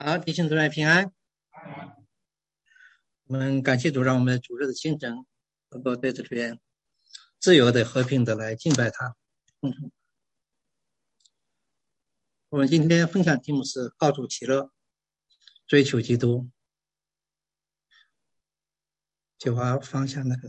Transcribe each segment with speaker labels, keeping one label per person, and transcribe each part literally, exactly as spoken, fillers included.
Speaker 1: 好，弟兄姊妹平安。我们感谢主，让我们主日的清晨能够在这边自由的、和平的来敬拜他。嗯，我们今天分享题目是告主喜乐，追求基督。就把放下那个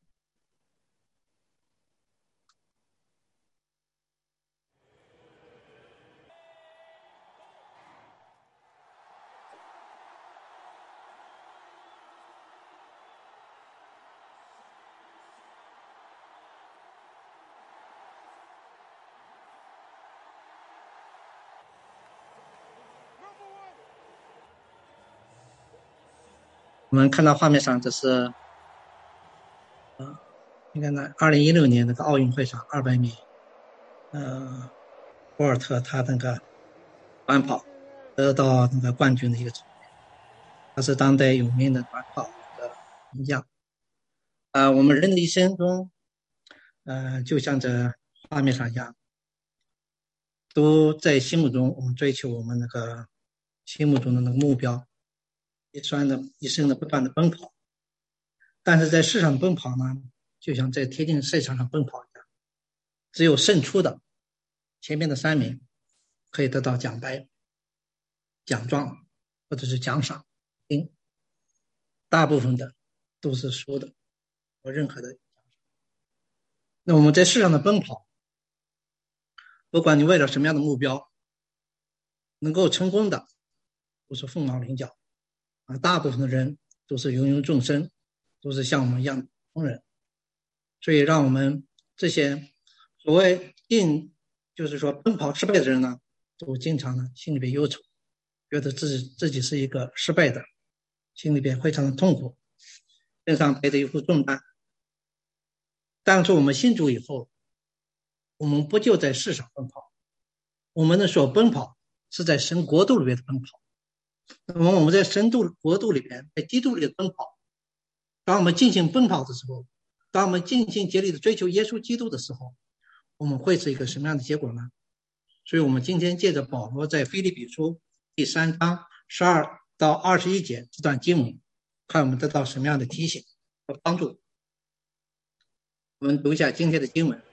Speaker 1: 我们看到画面上，这是呃，应该呢，二零一六年那个奥运会上二百米，呃，博尔特他那个短跑得到那个冠军的一个场面，他是当代有名的短跑的名将。呃，我们人的一生中，呃，就像这画面上一样，都在心目中我们追求我们那个心目中的那个目标，也算的一生的不断的奔跑。但是在世上奔跑呢，就像在铁定赛场上奔跑一样，只有胜出的前面的三名可以得到奖牌、奖状或者是奖赏，嗯，大部分的都是输的，没有任何的奖赏。那我们在世上的奔跑，不管你为了什么样的目标，能够成功的都是凤毛麟角啊，大部分的人都是芸芸众生，都是像我们一样的普通人。所以让我们这些所谓定就是说奔跑失败的人呢，都经常呢心里边忧愁，觉得自己自己是一个失败的，心里边非常的痛苦，身上背着一副重担。但是我们信主以后，我们不就在世上奔跑，我们的所奔跑是在神国度里面的奔跑。那么我们在神度国度里边，在基督里的奔跑，当我们进行奔跑的时候，当我们尽心竭力的追求耶稣基督的时候，我们会是一个什么样的结果呢？所以我们今天借着保罗在腓立比书第三章十二到二十一节这段经文，看我们得到什么样的提醒和帮助。我们读一下今天的经文。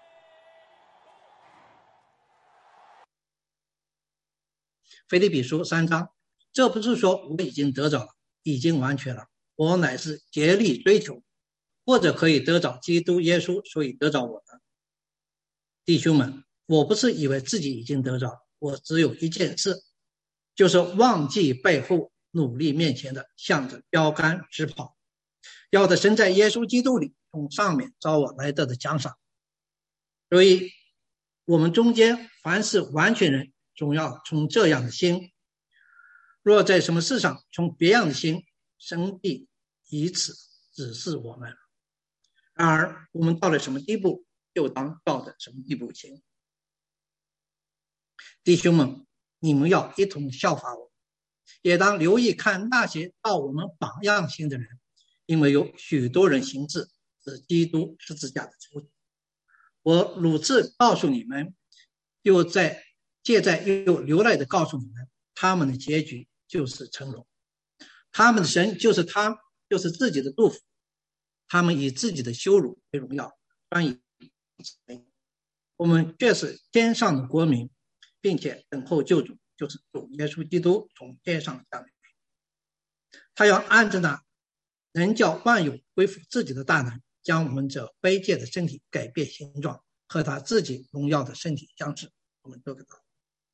Speaker 1: 腓立比书三章，这不是说我已经得着了，已经完全了，我乃是竭力追求，或者可以得着基督耶稣，所以得着我的。弟兄们，我不是以为自己已经得着，我只有一件事，就是忘记背后，努力面前的，向着标杆直跑，要得神在耶稣基督里从上面招我来得的奖赏。所以我们中间凡是完全人，总要从这样的心，若在什么事上从别样的心，神必以此指示我们。然而我们到了什么地步，就当到的什么地步行。弟兄们，你们要一同效法我，也当留意看那些照我们榜样行的人，因为有许多人行事是基督十字架的仇敌。我如此告诉你们，又在借在又流泪的告诉你们，他们的结局就是成荣，他们的神就是他，就是自己的祝福，他们以自己的羞辱为荣耀，专以我们却是天上的国民，并且等候救主，就是主耶稣基督从天上降临。他要按着那能叫万有归附自己的大能，将我们这卑贱的身体改变形状，和他自己荣耀的身体相似。我们都知道。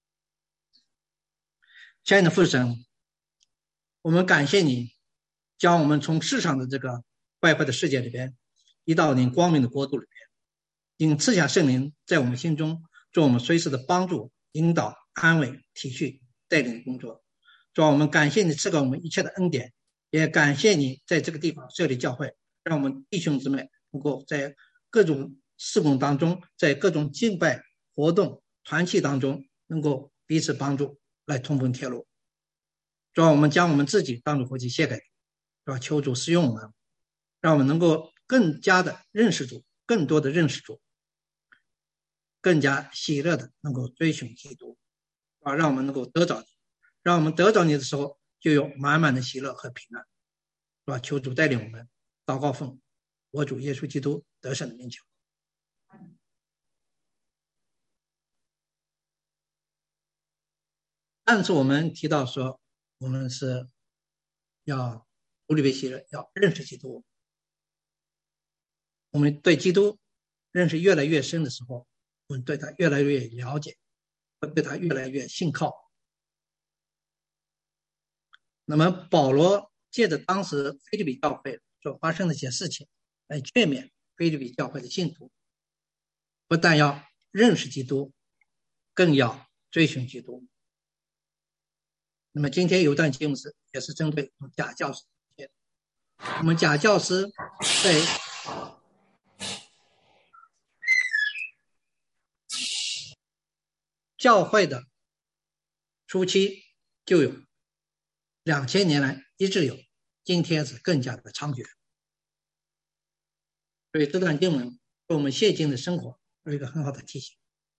Speaker 1: 亲爱的父神，我们感谢你将我们从世上的这个败坏的世界里边移到你光明的国度里边，并赐下圣灵在我们心中做我们随时的帮助、引导、安慰、体恤、带领工作。主啊，我们感谢你赐给我们一切的恩典，也感谢你在这个地方设立教会，让我们弟兄姊妹能够在各种事工当中，在各种敬拜活动团契当中能够彼此帮助，来同奔天路。主啊，我们将我们自己当作活祭献给你，主啊，求主使用我们，让我们能够更加的认识主，更多的认识主，更加喜乐的能够追寻基督，啊，让我们能够得着你， 让我们得着你的时候就有满满的喜乐和平安，是吧？求主带领我们，祷告奉我主耶稣基督得胜的名求。上次我们提到说，我们是要主里为喜乐，要认识基督。我们对基督认识越来越深的时候，我们对他越来越了解，会对他越来越信靠。那么保罗借着当时腓立比教会所发生的一些事情，来劝勉腓立比教会的信徒，不但要认识基督，更要追寻基督。那么今天有段经文是也是针对假教师，我们假教师在教会的初期就有，两千年来一直有，今天是更加的猖獗。所以这段经文对我们现今的生活有一个很好的提醒。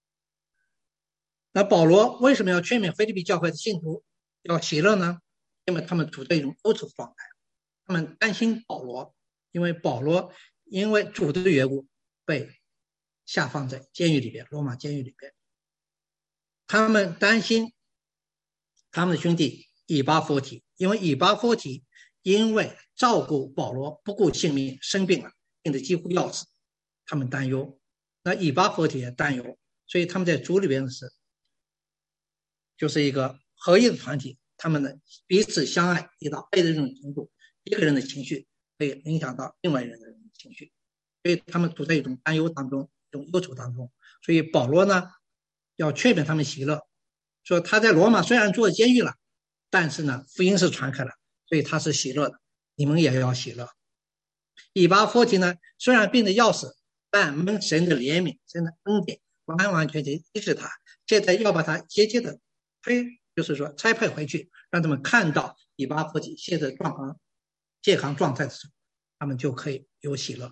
Speaker 1: 那保罗为什么要劝勉腓立比教会的信徒要喜乐呢？因为他们处在一种忧愁的状态，他们担心保罗，因为保罗因为主的缘故被下放在监狱里边，罗马监狱里边。他们担心他们的兄弟以巴弗提，因为以巴弗提因为照顾保罗不顾性命生病了，病得几乎要死，他们担忧。那以巴弗提也担忧，所以他们在主里边是就是一个合一的团体，他们的彼此相爱，以到爱的这种程度，一个人的情绪可以影响到另外一人的情绪，所以他们处在一种担忧当中，一种忧愁当中。所以保罗呢要劝勉他们喜乐，说他在罗马虽然坐监狱了，但是呢福音是传开了，所以他是喜乐的，你们也要喜乐。以巴弗提呢虽然病得要死，但蒙神的怜悯，神的恩典完完全全医治他，现在要把他接接的推，就是说差派回去，让他们看到以巴弗提现在状况健康状态的时候，他们就可以有喜乐。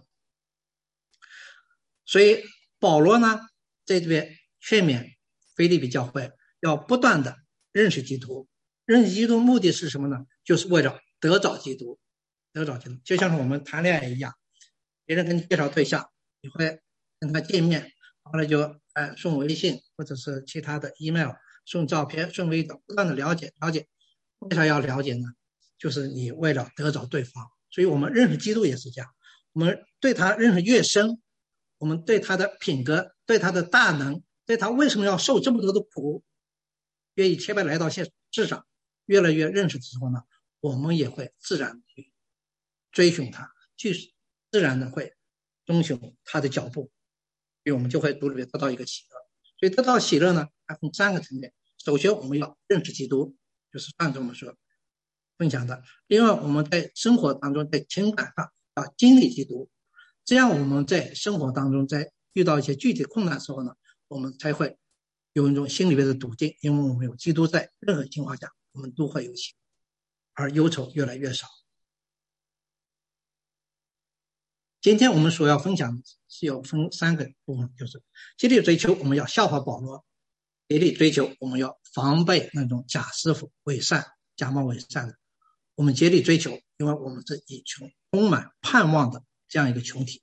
Speaker 1: 所以保罗呢在这边劝勉腓立比教会要不断的认识基督，认识基督目的是什么呢？就是为了得着基督，得着基督。就像是我们谈恋爱一样，别人给你介绍对象，你会跟他见面，后来就哎送微信或者是其他的 email， 送照片，送微信，不断的了解了解。为啥要了解呢？就是你为了得着对方。所以我们认识基督也是这样，我们对他认识越深，我们对他的品格，对他的大能，对他为什么要受这么多的苦，愿意千百来到现世上，越来越认识的时候呢，我们也会自然去追寻他，去自然的会遵循他的脚步，所以我们就会主里面得到一个喜乐。所以得到喜乐呢，它分三个层面。首先我们要认识基督，就是上次我们说分享的。另外我们在生活当中，在情感上要经历基督，这样我们在生活当中，在遇到一些具体困难的时候呢，我们才会有一种心里面的笃定，因为我们有基督在，任何情况下我们都会有喜乐，而忧愁越来越少。今天我们所要分享的是有分三个部分，就是竭力追求我们要效法保罗，竭力追求我们要防备那种假师傅伪善假冒伪善的，我们竭力追求，因为我们是以穷充满盼望的这样一个群体。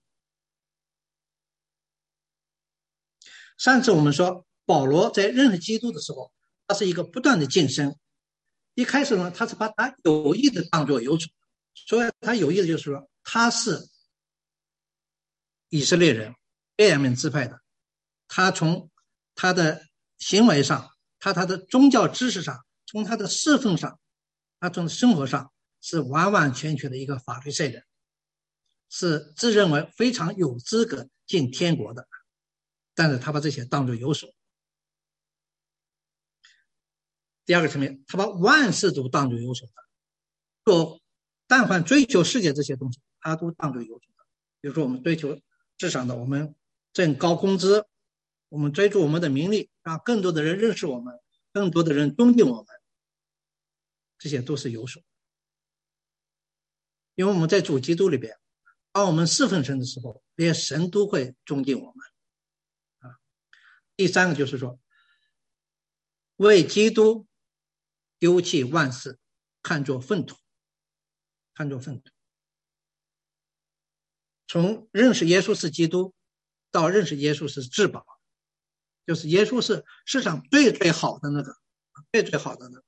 Speaker 1: 上次我们说保罗在认识基督的时候，他是一个不断的晋升。一开始呢，他是把他有意的当作有种，所以他有意的就是说他是以色列人，便雅悯支派的，他从他的行为上，他他的宗教知识上，从他的侍奉上，他从生活上是完完全全的一个法利赛人，是自认为非常有资格进天国的，但是他把这些当作有所。第二个层面，他把万事都当作有所的，说但凡追求世界这些东西，他都当作有所的。比如说我们追求市场的，我们挣高工资，我们追逐我们的名利，让更多的人认识我们，更多的人尊敬我们，这些都是有所。因为我们在主基督里边，当我们侍奉神的时候，连神都会尊敬我们。啊，第三个就是说，为基督丢弃万事，看作粪土，看作粪土。从认识耶稣是基督到认识耶稣是至宝，就是耶稣是世上最最好的那个，最最好的那个。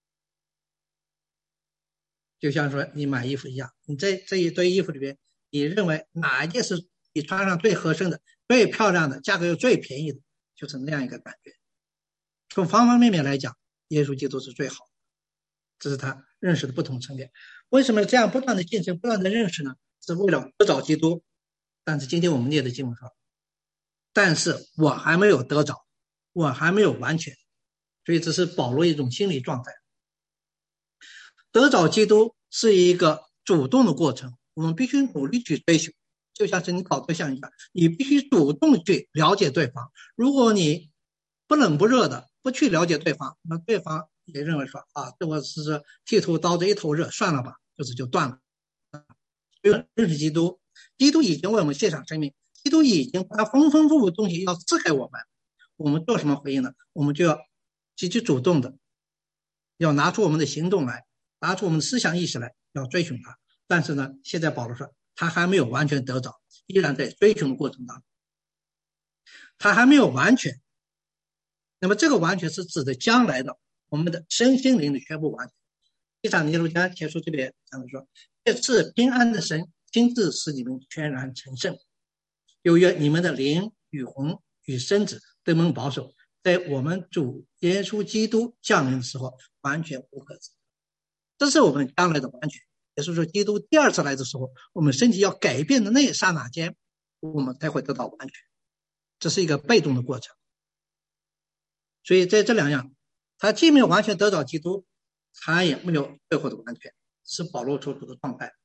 Speaker 1: 就像说你买衣服一样，你在这一堆衣服里边，你认为哪一件是你穿上最合身的、最漂亮的、价格又最便宜的，就是那样一个感觉。从方方面面来讲，耶稣基督是最好的，这是他认识的不同层面。为什么这样不断的晋升、不断的认识呢？是为了得着基督。但是今天我们念的经文说，但是我还没有得着，我还没有完全，所以这是保罗一种心理状态。得着基督是一个主动的过程，我们必须努力去追求，就像是你搞对象一样，你必须主动去了解对方。如果你不冷不热的不去了解对方，那对方也认为说啊，这我是剃头刀子一头热，算了吧，就是就断了。认识基督，基督已经为我们献上生命，基督已经把丰丰富富的东西要赐给我们，我们做什么回应呢？我们就要积极主动的，要拿出我们的行动来，拿出我们的思想意识来，要追寻他。但是呢，现在保罗说他还没有完全得着，依然在追寻的过程当中，他还没有完全。那么这个完全是指的将来的我们的身心灵的全部完全。第三尼禄加前书这边讲的说，这次平安的神亲自使你们全然成圣，又愿你们的灵与魂与身子都能保守，在我们主耶稣基督降临的时候完全无可指责。这是我们将来的完全，也就是说基督第二次来的时候，我们身体要改变的那一刹那间，我们才会得到完全。这是一个被动的过程。所以在这两样，他既没有完全得到基督，他也没有最后的完全，是保罗所处的状态。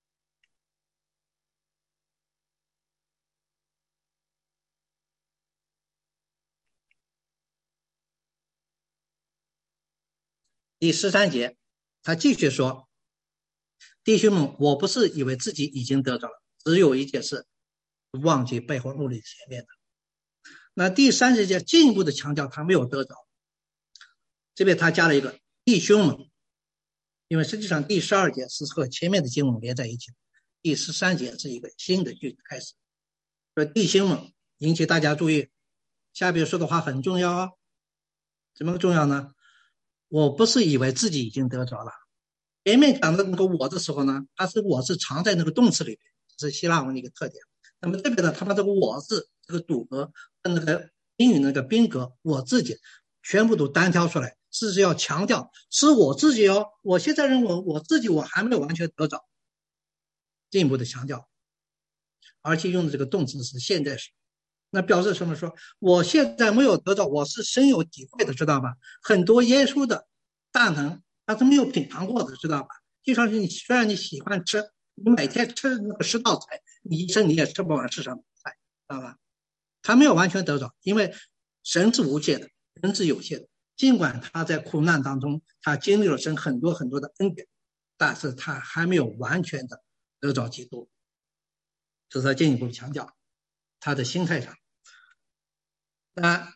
Speaker 1: 第十三节他继续说，弟兄们，我不是以为自己已经得着了，只有一件事，忘记背后努力前面的。那第三十节进一步的强调他没有得着，这边他加了一个弟兄们，因为实际上第十二节是和前面的经文连在一起，第十三节是一个新的句子开始。说弟兄们，引起大家注意，下边说的话很重要啊。怎么重要呢？我不是以为自己已经得着了。前面讲的那个我的时候呢，它是我是藏在那个动词里面，这是希腊文的一个特点。那么这边呢，他把这个我字这个主格跟那个宾语那个宾格我自己全部都单挑出来，是要强调是我自己哦。我现在认为我自己我还没有完全得着，进一步的强调，而且用的这个动词是现在时。那表示什么？说我现在没有得到，我是深有体会的，知道吧？很多耶稣的大能他是没有品尝过的，知道吧？就像是你虽然你喜欢吃，你每天吃那个十道菜，你一生你也吃不完世上的菜，知道吧？他没有完全得着，因为神是无限的，人是有限的。尽管他在苦难当中，他经历了神很多很多的恩典，但是他还没有完全的得着基督。这是他进一步强调他的心态上。那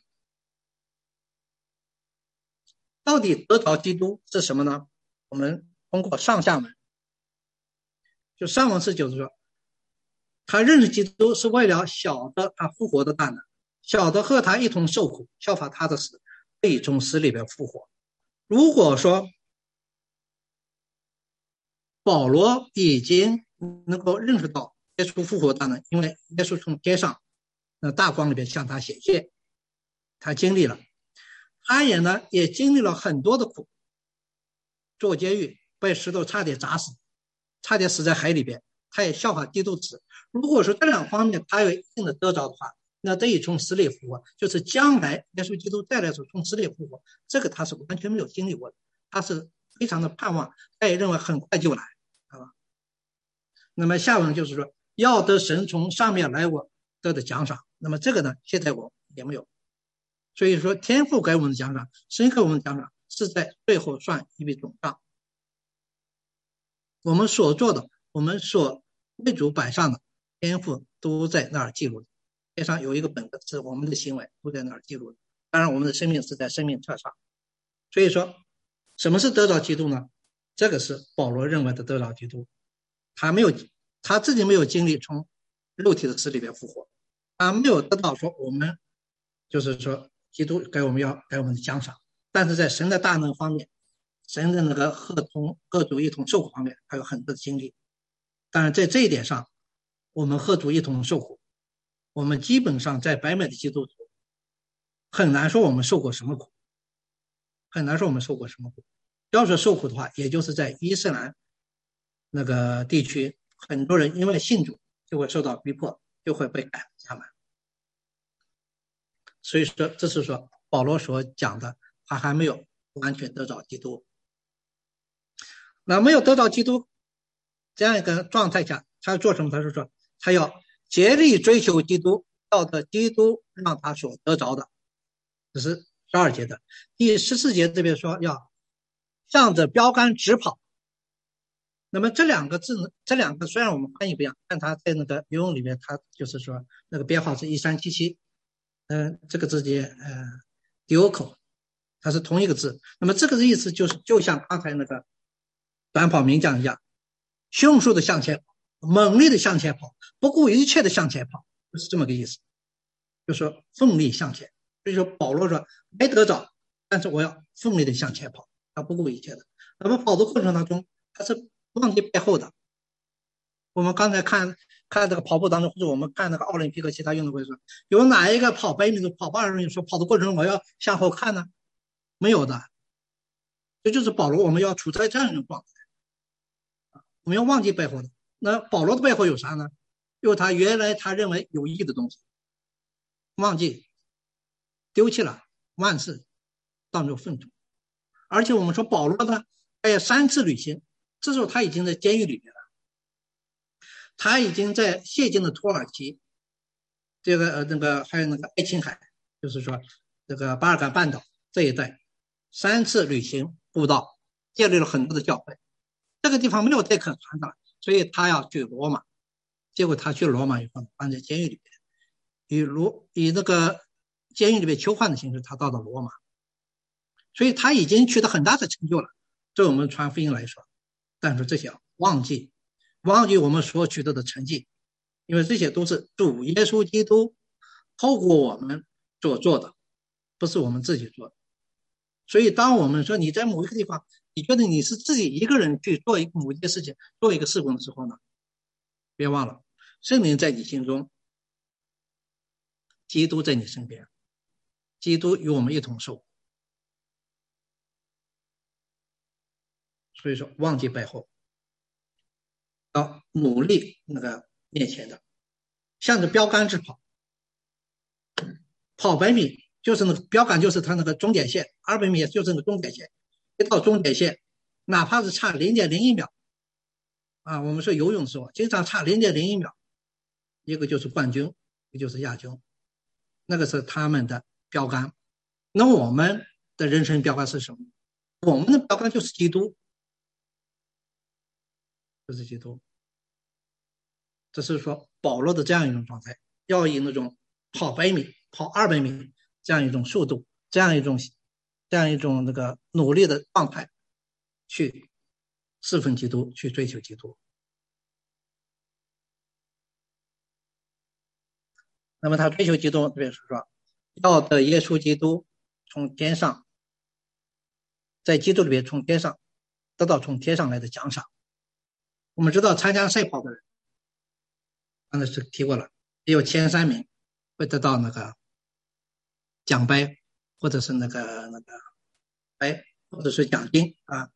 Speaker 1: 到底得着基督是什么呢？我们通过上下文，就上文是就是说，他认识基督是为了晓得他复活的大能，晓得和他一同受苦，效法他的死，可以从死里边复活。如果说保罗已经能够认识到耶稣复活大能，因为耶稣从天上那大光里边向他显现，他经历了，他也呢也经历了很多的苦，坐监狱，被石头差点砸死，差点死在海里边，他也效法基督死。如果说这两方面他有一定的得着的话，那得以从死里复活，就是将来耶稣基督再来时从死里复活，这个他是完全没有经历过的，他是非常的盼望，他也认为很快就来，好吧？那么下文就是说，要得神从上面来我得的奖赏，那么这个呢，现在我也没有。所以说，天父给我们的奖赏，神给我们的奖赏，是在最后算一笔总账。我们所做的，我们所为主摆上的，天父都在那儿记录的。天上有一个本子，是我们的行为都在那儿记录的。当然，我们的生命是在生命册上。所以说， 什么是得着基督呢？这个是保罗认为的得着基督，他没有他自己没有经历从肉体的死里边复活，他没有得到说我们就是说基督给我们要给我们的奖赏，但是在神的大能方面，神的那个合同合主一同受苦方面，还有很多的经历。但是在这一点上，我们合主一同受苦，我们基本上在北美的基督徒很难说我们受过什么苦，很难说我们受过什么苦。要是受苦的话，也就是在伊斯兰那个地区，很多人因为信主就会受到逼迫，就会被赶下门。所以说，这是说保罗所讲的，他还没有完全得着基督。那没有得到基督这样一个状态下，他要做什么？他是说，他要竭力追求基督，要得基督让他所得着的。这是十二节的。第十四节这边说要向着标杆直跑。那么这两个字，这两个虽然我们翻译不一样，但它在那个游泳里面，它就是说那个编号是一三七七，嗯，这个字节呃 dioco， 它是同一个字。那么这个意思就是就像刚才那个短跑名将一样，迅速的向前跑，猛烈的向前跑，不顾一切的向前跑，就是这么个意思，就是说奋力向前。所以说保罗说没得着，但是我要奋力的向前跑，他不顾一切的。那么跑的过程当中，他是忘记背后的。我们刚才看看这个跑步当中，或者我们看那个奥林匹克其他运动会说，有哪一个跑百米的跑八十米说跑的过程中我要向后看呢？没有的。这就是保罗我们要处在这样一种状态，我们要忘记背后的。那保罗的背后有啥呢？有他原来他认为有益的东西，忘记丢弃了万事当作粪土。而且我们说保罗呢，他有三次旅行，这时候他已经在监狱里面了，他已经在谢晋的土耳其，这个呃那个还有那个爱琴海，就是说这个巴尔干半岛这一带三次旅行布道，建立了很多的教会。这个地方没有再可传的了，所以他要去罗马。结果他去罗马以后，关在监狱里面，以罗以那个监狱里面囚犯的形式，他到了罗马。所以他已经取得很大的成就了，对我们传福音来说。但是这些忘记忘记我们所取得的成绩，因为这些都是主耶稣基督透过我们所做的，不是我们自己做的。所以当我们说你在某一个地方，你觉得你是自己一个人去做一个某一件事情，做一个事工的时候呢，别忘了圣灵在你心中，基督在你身边，基督与我们一同受。所以说忘记背后，要努力那个面前的，向着标杆直跑，跑百米就是那个标杆，就是它那个终点线，二百米就是那个终点线，一到终点线，哪怕是差零点零一秒啊，我们说游泳的时候经常差零点零一秒，一个就是冠军，一个就是亚军，那个是他们的标杆。那我们的人生标杆是什么？我们的标杆就是基督，就是基督。这是说保罗的这样一种状态，要以那种跑百米、跑二百米这样一种速度，这样一种这样一种那个努力的状态，去侍奉基督，去追求基督。那么他追求基督，这边是说要得耶稣基督从天上，在基督里面从天上得到从天上来的奖赏。我们知道参加赛跑的人，刚才是提过了，也有前三名会得到那个奖杯，或者是那个那个杯，或者是奖金啊。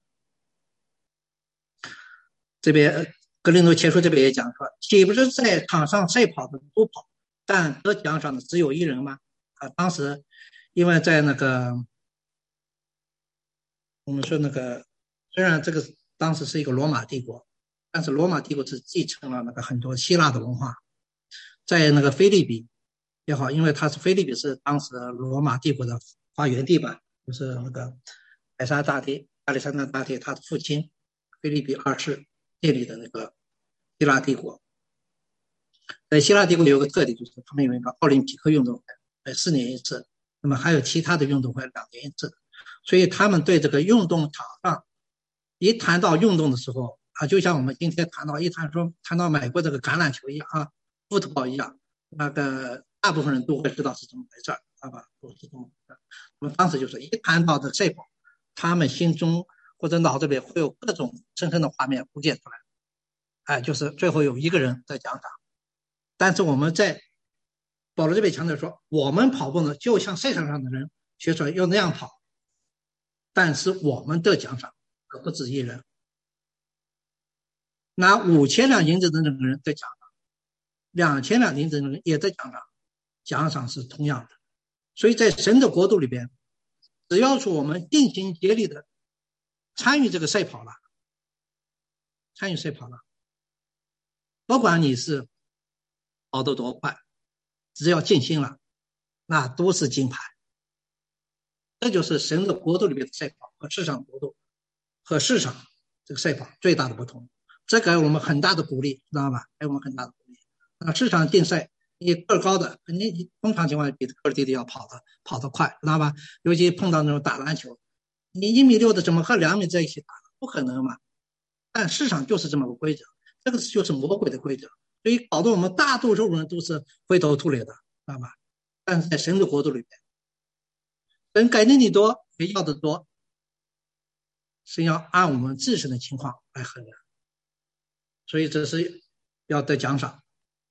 Speaker 1: 这边格林多前书这边也讲说，岂不是在场上赛跑的都跑，但得奖赏的只有一人吗？啊，当时因为在那个我们说那个，虽然这个当时是一个罗马帝国，但是罗马帝国是继承了那个很多希腊的文化，在那个菲利比也好，因为它是菲利比是当时罗马帝国的发源地吧，就是那个凯撒大帝亚历山大大帝他的父亲菲利比二世建立的那个希腊帝国。在希腊帝国有个特点，就是他们有一个奥林匹克运动会，四年一次，那么还有其他的运动会两年一次。 所以他们对这个运动场上，一谈到运动的时候啊，就像我们今天谈到一谈说谈到美国这个橄榄球一样啊，football 一样，那个大部分人都会知道是怎么回事，好吧？都是这么回事。我们当时就是一谈到这这个，他们心中或者脑子里会有各种深深的画面浮现出来，哎，就是最后有一个人在奖赏。但是我们在保罗这边强调说，我们跑步呢，就像赛场上的人学出来要那样跑，但是我们的奖赏可不止一人。拿五千两银子的那个人得奖赏，两千两银子的人也得奖赏，奖赏是同样的。所以在神的国度里边，只要是我们尽心竭力的参与这个赛跑了，参与赛跑了，不管你是跑得多快，只要尽心了，那都是金牌。这就是神的国度里面的赛跑和市场国度和市场这个赛跑最大的不同。这给我们很大的鼓励，知道吧？给我们很大的鼓励。那市场竞赛，你个儿高的，你通常情况下比个儿低的要跑的跑得快，知道吧？尤其碰到那种打篮球，你一米六的怎么和两米在一起打？不可能嘛。但市场就是这么个规则，这个就是魔鬼的规则，所以搞得我们大多数人都是灰头土脸的，知道吧？但是在神的国度里面，神给的你多，也要的多，是要按我们自身的情况来衡量，所以这是要得奖赏。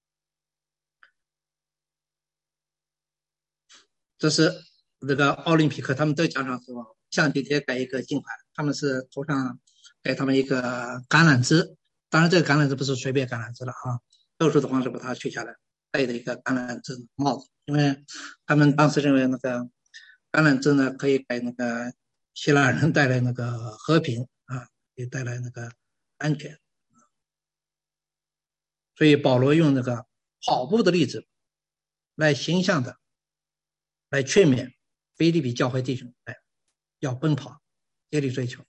Speaker 1: 这是这个奥林匹克他们得奖赏时候，向姐姐给一个金牌，他们是头上给他们一个橄榄枝，当然这个橄榄枝不是随便橄榄枝了啊，特殊的方式把它取下来，戴的一个橄榄枝帽子，因为他们当时认为那个橄榄枝呢可以给那个希腊人带来那个和平啊，也带来那个安全，所以保罗用那个跑步的例子来形象的来劝勉腓立比教会弟兄哎，要奔跑，竭力追求。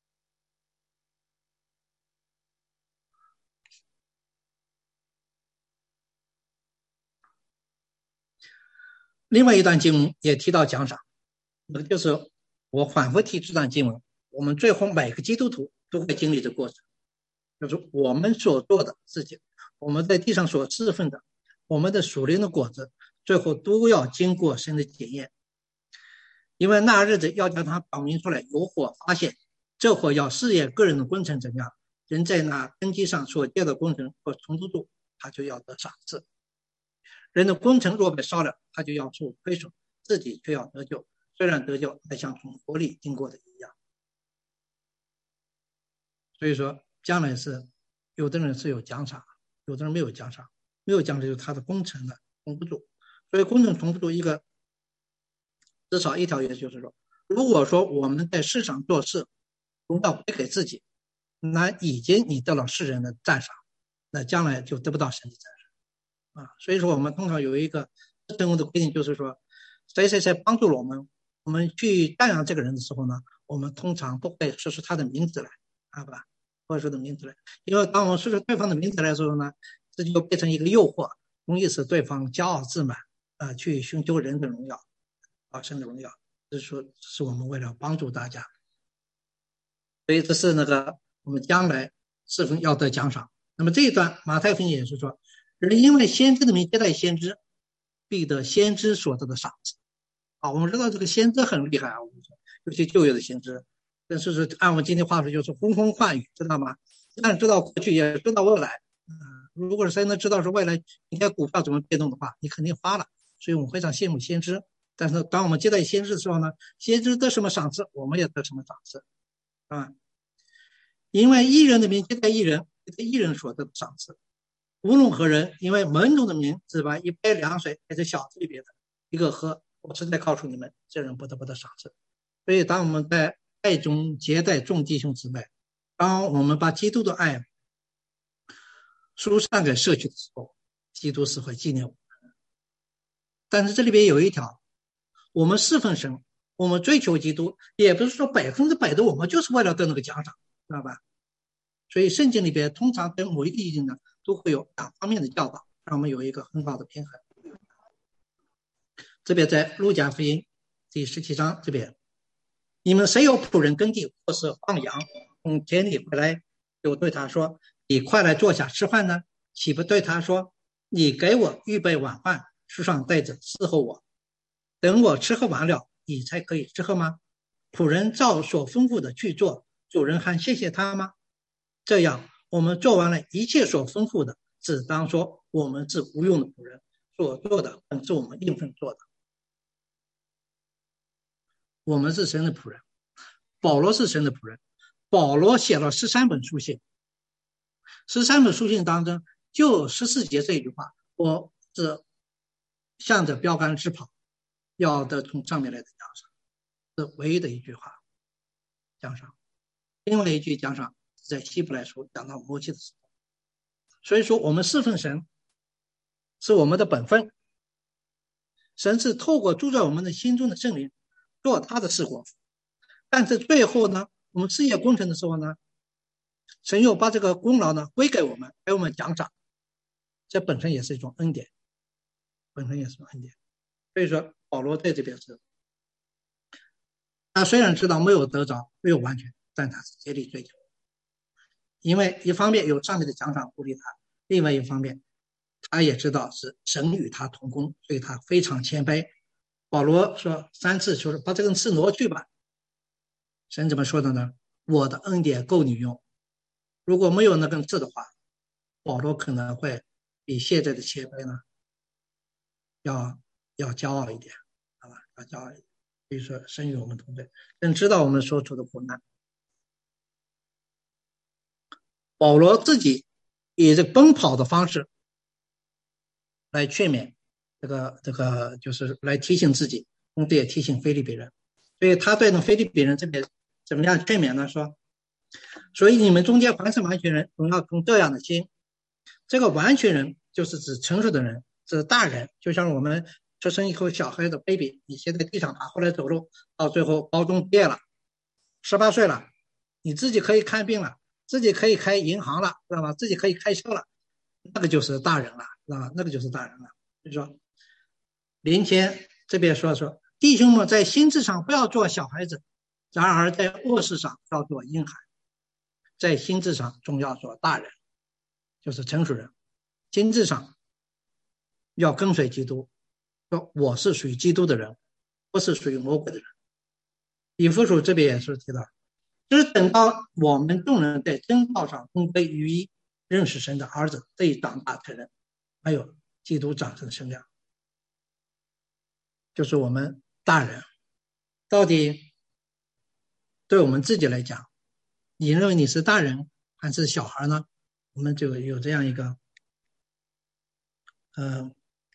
Speaker 1: 另外一段经文也提到奖赏，那就是我反复提这段经文，我们最后每个基督徒都会经历这过程，就是我们所做的事情，我们在地上所侍奉的，我们的属灵的果子，最后都要经过神的检验，因为那日子要将它表明出来，有火发现，这火要试验个人的工程怎样，人在那根基上所结的工程或重复度，他就要得赏赐。人的工程若被烧了，他就要受亏损，自己却要得救，虽然得救，还像从火里经过的一样。所以说将来是有的人是有奖赏，有的人没有奖赏，没有奖赏就是他的工程呢重不住。所以工程重不住一个至少一条也就是说，如果说我们在市场做事荣耀归给自己，那已经你得了世人的赞赏，那将来就得不到神的赞赏。啊，所以说我们通常有一个成功的规定，就是说谁谁谁帮助了我们，我们去赞扬这个人的时候呢，我们通常不会说出他的名字来，好吧？或者说的名字来，因为当我们说出对方的名字来的时候呢，这就变成一个诱惑，容易使对方骄傲自满，啊、呃，去寻求人的荣耀，啊，神的荣耀。这是说，是我们为了帮助大家，所以这是那个我们将来是否要得奖赏。那么这一段马太福音也是说，人因为先知的名接待先知，必得先知所得的赏赐。啊，我们知道这个先知很厉害啊，我们说，尤其旧约的先知，但是是按我们今天话说就是呼风唤雨，知道吗？不但知道过去，也知道未来。嗯，如果谁能知道说未来应该股票怎么变动的话，你肯定发了。所以我们非常羡慕先知。但是当我们接待先知的时候呢，先知得什么赏赐，我们也得什么赏赐，啊？因为一人的名接待一人，接待一人所得的赏赐。无论何人，因为门中的名只把一杯凉水给这小子里边的一个喝，我实在告诉你们，这人不得不得赏赐。所以当我们在爱中接待众弟兄姊妹，当我们把基督的爱疏散给社区的时候，基督是会纪念我们。但是这里边有一条，我们侍奉神，我们追求基督，也不是说百分之百的我们就是为了得那个奖赏，知道吧？所以圣经里边通常对某一个意境呢，都会有两方面的教导，让我们有一个很好的平衡。这边在路加福音第十七章这边， 你们谁有仆人耕地或是放羊从田里回来，就对他说：你快来坐下吃饭呢？岂不对他说：你给我预备晚饭，吃上带子伺候我，等我吃喝完了，你才可以吃喝吗？仆人照所吩咐的去做，主人还谢谢他吗？这样，我们做完了一切所吩咐的，只当说我们是无用的仆人，所做的本是我们应份做的。我们是神的仆人，保罗是神的仆人。保罗写了十三本书信，十三本书信当中就有十四节这一句话：我是向着标杆直跑，要得从上面来的奖赏。是唯一的一句话奖赏。另外一句奖赏是在希伯来书讲到摩西的时候。所以说我们侍奉神是我们的本分，神是透过住在我们的心中的圣灵做他的事工。但是最后呢，我们事业工程的时候呢，神又把这个功劳呢归给我们，给我们奖赏，这本身也是一种恩典，本身也是一种恩典。所以说保罗在这边是，他虽然知道没有得着，没有完全，但他是竭力追求，因为一方面有上面的奖赏鼓励他，另外一方面他也知道是神与他同工，所以他非常谦卑。保罗说三次说把这根刺挪去吧，神怎么说的呢？我的恩典够你用。如果没有那根刺的话，保罗可能会比现在的谦卑呢要要骄傲一点，好吧？要骄傲一点。所以说神与我们同在，神知道我们所处的苦难。保罗自己以这奔跑的方式来劝勉这个这个，就是来提醒自己，同时也提醒腓立比人。所以他对那腓立比人这边怎么样劝勉呢？说，所以你们中间凡是完全人，总要同这样的心。这个完全人就是指成熟的人，指大人，就像我们出生以后小孩的 baby， 你先在地上爬，后来走路，到最后高中毕业了，十八岁了，你自己可以看病了，自己可以开银行了，知道吗？自己可以开车了，那个就是大人了，知道吗？那个就是大人了。就说林谦这边说说，弟兄们在心智上不要做小孩子，然而在卧室上要做婴孩，在心智上总要做大人，就是成熟人。心智上要跟随基督，说我是属于基督的人，不是属于魔鬼的人。以弗所这边也是提到，只等到我们众人在真道上同归于一，认识神的儿子，得以长大成人，还有基督长成的身量，就是我们大人到底对我们自己来讲，你认为你是大人还是小孩呢？我们就有这样一个呃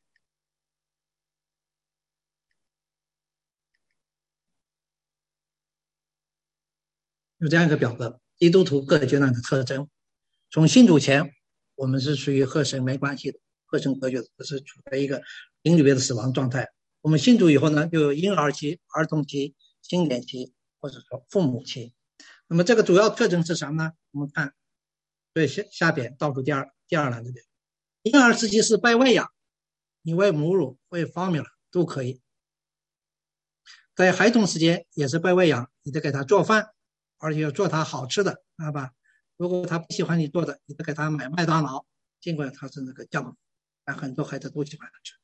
Speaker 1: 有这样一个表格，基督徒各阶段的特征。从信主前，我们是属于和神没关系的，和神隔绝的，是处在一个灵里边的死亡状态。我们信主以后呢，就有婴儿期、儿童期、青年期，或者说父母期。那么这个主要特征是什么呢？我们看对下下边倒数第二第二栏这边，婴儿时期是被喂养，你喂母乳、喂 formula 都可以。在孩童时间也是被喂养，你得给他做饭，而且要做他好吃的，知道吧？如果他不喜欢你做的，你得给他买麦当劳，尽管他是那个酱，但很多孩子都喜欢吃。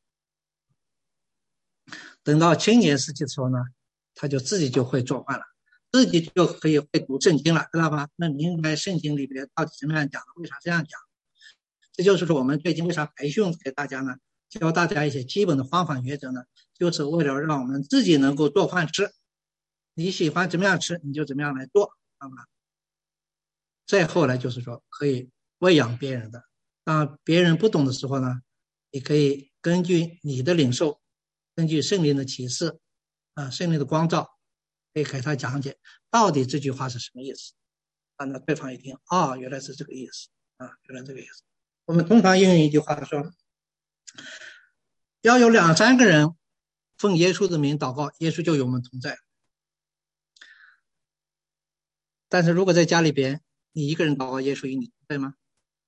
Speaker 1: 等到青年时期的时候呢，他就自己就会做饭了，自己就可以会读圣经了，知道吧？那明白圣经里边到底怎么样讲，为啥这样讲？这就是说我们最近为啥培训给大家呢？教大家一些基本的方法原则呢，就是为了让我们自己能够做饭吃。你喜欢怎么样吃，你就怎么样来做，知道吧？再后来就是说可以喂养别人的，当别人不懂的时候呢，你可以根据你的领受，根据圣灵的启示啊，圣灵的光照，可以给他讲解到底这句话是什么意思啊？那对方一听啊、哦，原来是这个意思啊，原来这个意思。我们通常用一句话说，要有两三个人奉耶稣的名祷告，耶稣就与我们同在。但是如果在家里边，你一个人祷告，耶稣与你同在吗？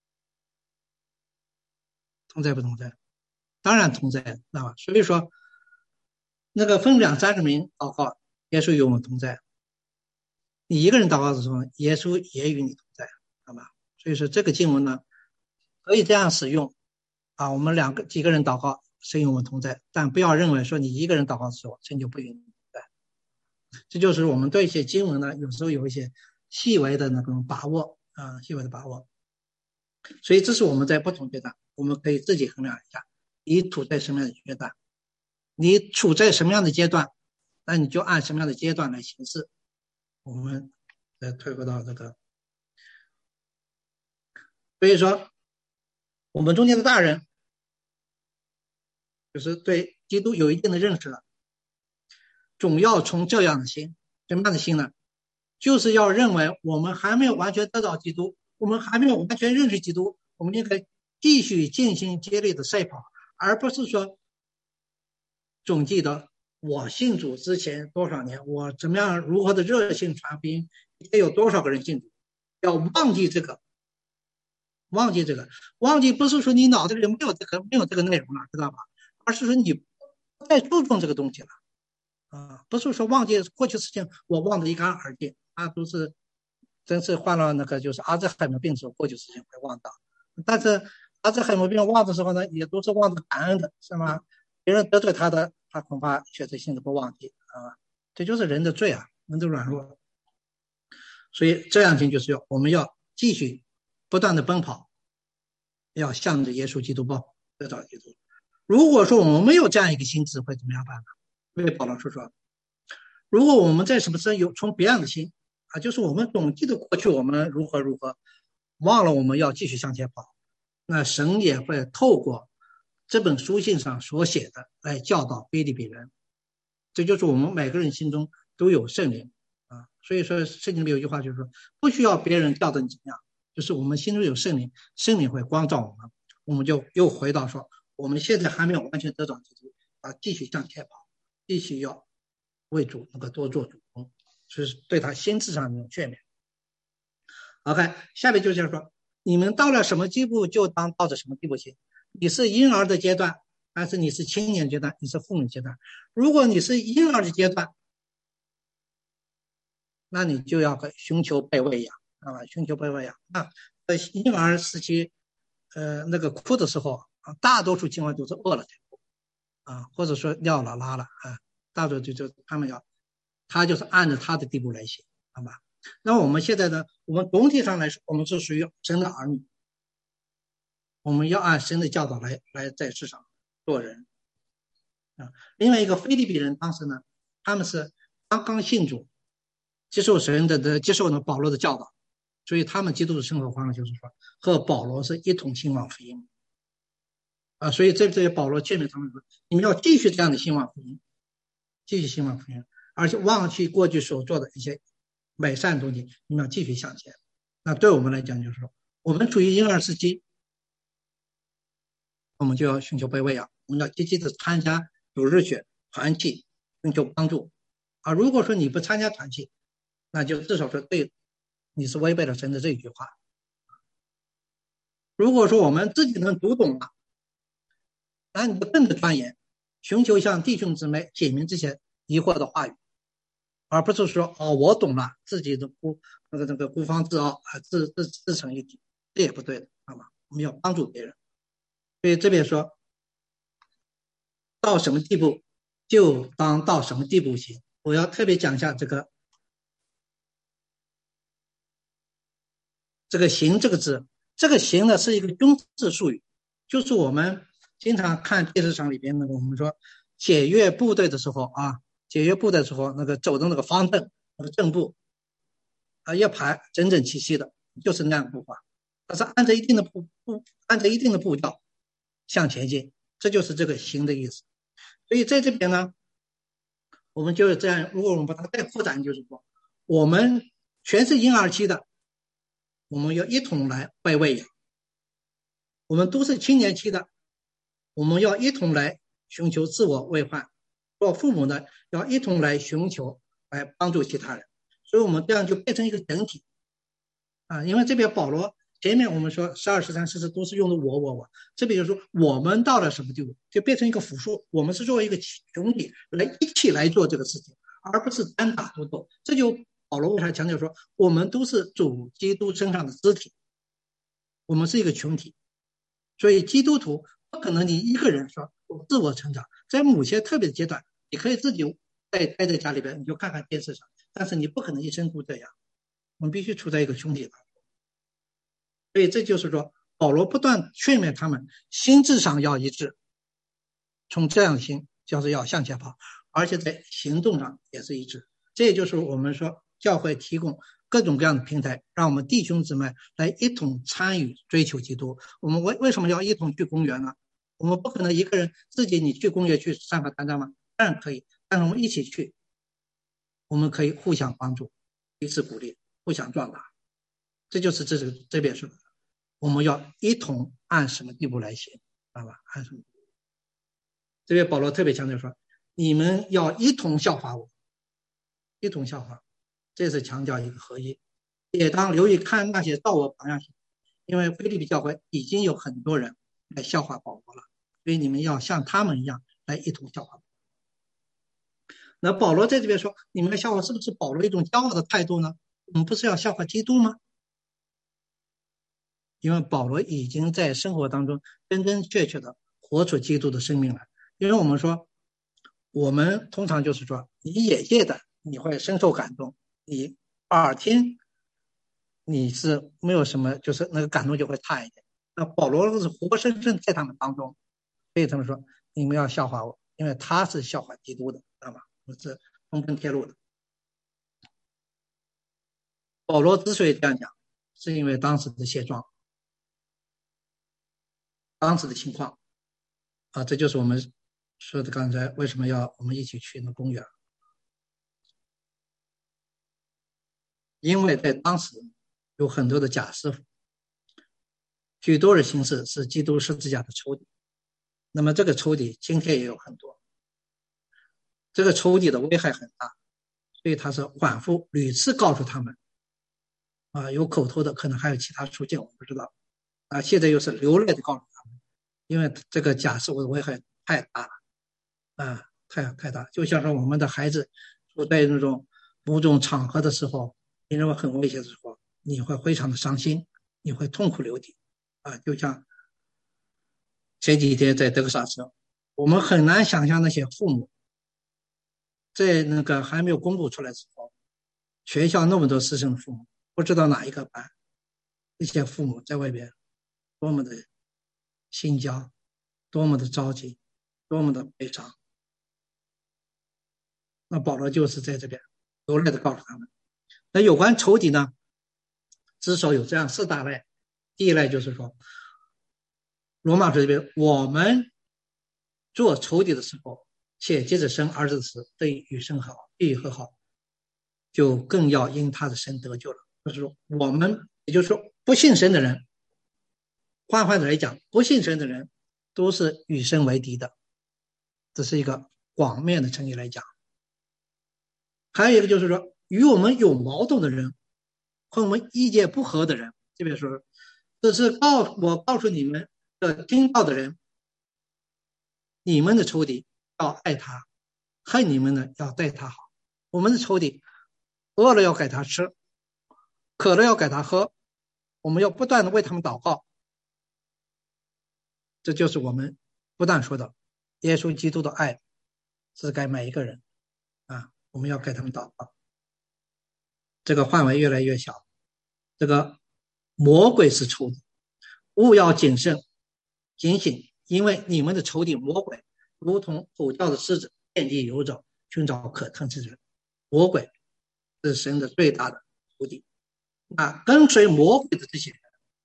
Speaker 1: 同在不同在？当然同在，知道吧？所以说，那个分两三个名祷告，耶稣与我们同在。 你一个人祷告的时候，耶稣也与你同在，好吧？所以说这个经文呢，可以这样使用啊。我们两个几个人祷告，神与我们同在，但不要认为说你一个人祷告的时候，神就不与你同在。这就是我们对一些经文呢，有时候有一些细微的那种把握啊，细微的把握。所以这是我们在不同阶段，我们可以自己衡量一下，你处在什么样的阶段，你处在什么样的阶段，那你就按什么样的阶段来行事。我们再退回到这个，所以说我们中间的大人就是对基督有一定的认识了，总要从这样的心，什么样的心呢？就是要认为我们还没有完全得到基督，我们还没有完全认识基督，我们应该继续尽心竭力的赛跑，而不是说总记得我信主之前多少年，我怎么样如何的热心传福音，也有多少个人信主，要忘记这个，忘记这个，忘记不是说你脑子里没有这个没有这个内容了，知道吧？而是说你不再注重这个东西了啊，不是说忘记过去事情，我忘得一干二净，啊，都是真是患了那个就是阿兹海默病时候，过去事情会忘到，但是阿兹海默病忘的时候呢，也都是忘的感恩的，是吗？别人得罪他的，他恐怕确实性都不忘记啊，这就是人的罪啊，人的软弱。所以这样情就是要我们要继续不断的奔跑，要向着耶稣基督报，得到基督。如果说我们没有这样一个心智，会怎么样办呢？因为保罗说说，如果我们在什么时有从别样的心啊，就是我们总记得过去我们如何如何，忘了我们要继续向前跑，那神也会透过这本书信上所写的来教导腓立比人。这就是我们每个人心中都有圣灵啊，所以说圣经里有一句话就是说，不需要别人教导你怎么样，就是我们心中有圣灵，圣灵会光照我们。我们就又回到说，我们现在还没有完全得到基督啊，继续向前跑，继续要为主能够多做主公，这是对他心智上的劝勉。OK， 下面就是说，你们到了什么地步就当到着什么地步行。你是婴儿的阶段，还是你是青年阶段，你是妇女阶段？如果你是婴儿的阶段，那你就要寻求被喂养啊，寻求被喂养。那呃，婴儿时期，呃，那个哭的时候啊，大多数情况都是饿了才哭啊，或者说尿了拉了啊，大多数就就他们要，他就是按照他的地步来写，好吧？那我们现在呢，我们总体上来说，我们是属于神的儿女，我们要按神的教导来来在世上做人啊。另外一个腓立比人当时呢，他们是刚刚信主，接受神的的接受呢保罗的教导，所以他们基督的生活方式就是说和保罗是一同兴旺福音啊。所以这这些保罗劝勉他们说，你们要继续这样的兴旺福音，继续兴旺福音，而且忘记过去所做的一些美善的东西，你们要继续向前。那对我们来讲就是说，我们处于婴儿时期，我们就要寻求被喂养，我们要积极的参加主日学团契，寻求帮助啊。如果说你不参加团契，那就至少说对你是违背了神的这一句话。如果说我们自己能读懂了，那你就更的钻研，寻求向弟兄姊妹解明这些疑惑的话语，而不是说哦我懂了，自己的孤那个那个孤芳自傲啊，自自自成一体，这也不对的，好吧？我们要帮助别人。所以这边说到什么地步就当到什么地步行。我要特别讲一下这个这个行这个字，这个行呢是一个中字术语，就是我们经常看电视上里边那个我们说检阅部队的时候啊，检阅部队的时候那个走的那个方阵那个正步啊，一排整整齐齐的，就是那样步伐，它是按照一定的步步按照一定的步调向前进，这就是这个行的意思。所以在这边呢，我们就是这样，如果我们把它再扩展，就是说我们全是婴儿期的，我们要一同来被喂养；我们都是青年期的，我们要一同来寻求自我为患；做父母的要一同来寻求来帮助其他人。所以我们这样就变成一个整体啊。因为这边保罗前面我们说十二十三十四都是用的我我我，这边就说我们到了什么地步，就变成一个复数，我们是作为一个群体来一起来做这个事情，而不是单打独斗，这就保罗为啥强调说我们都是主基督身上的肢体，我们是一个群体，所以基督徒不可能你一个人说自我成长，在某些特别的阶段，你可以自己待待在家里边，你就看看电视上，但是你不可能一生都这样，我们必须处在一个群体当中。所以这就是说，保罗不断劝勉他们，心智上要一致，从这样的心就是要向前跑，而且在行动上也是一致。这也就是我们说教会提供各种各样的平台，让我们弟兄姊妹来一同参与追求基督。我们为为什么要一同去公园呢？我们不可能一个人自己你去公园去上课谈谈吗？当然可以，但是我们一起去，我们可以互相帮助，彼此鼓励，互相壮大。这就是这是这边说的，我们要一同按什么地步来行，知道吧？按什么？这边保罗特别强调说，你们要一同效法我，一同效法，这是强调一个合一。也当留意看那些照我榜样行，因为腓立比教会已经有很多人来效法保罗了，所以你们要像他们一样来一同效法。那保罗在这边说，你们的效法是不是保罗一种骄傲的态度呢？我们不是要效法基督吗？因为保罗已经在生活当中真真切切的活出基督的生命来。因为我们说，我们通常就是说，你眼见的你会深受感动，你耳听你是没有什么，就是那个感动就会差一点。那保罗是活生生在他们当中，所以他们说你们要效法我，因为他是效法基督的，知道吗？我是通根贴路的。保罗之所以这样讲，是因为当时的现状，当时的情况啊，这就是我们说的刚才为什么要我们一起去那公园，因为在当时有很多的假师傅，许多的形式是基督十字架的仇敌。那么这个仇敌今天也有很多，这个仇敌的危害很大，所以他是反复屡次告诉他们啊，有口头的，可能还有其他书信，我不知道啊。现在又是流泪的告诉他们，因为这个假师傅的危害太大了啊，太太大。就像说我们的孩子处在那种某种场合的时候，你认为很危险的时候，你会非常的伤心，你会痛哭流涕啊。就像前几天在德克萨斯，我们很难想象那些父母在那个还没有公布出来的时候，学校那么多师生的父母，不知道哪一个班，那些父母在外边多么的心焦，多么的着急，多么的悲伤。那保罗就是在这边流泪的告诉他们。那有关仇敌呢，至少有这样四大类。第一类就是说，罗马书这边我们做仇敌的时候，且接着生儿子时，对与生好，必与和好，就更要因他的神得救了。就是说，我们也就是说，不信神的人，换换的来讲，不信神的人都是与神为敌的，这是一个广面的成语来讲。还有一个就是说，与我们有矛盾的人，和我们意见不合的人，这边说，这是告我告诉你们的听到的人，你们的仇敌要爱他，恨你们的要待他好。我们的仇敌饿了要给他吃，渴了要给他喝，我们要不断的为他们祷告。这就是我们不但说的耶稣基督的爱是给每一个人啊，我们要给他们祷告。这个范围越来越小，这个魔鬼是仇敌，务要谨慎警醒，因为你们的仇敌魔鬼如同吼叫的狮子，遍地游走，寻找可吞吃人。魔鬼是神的最大的仇敌。那跟随魔鬼的这些人，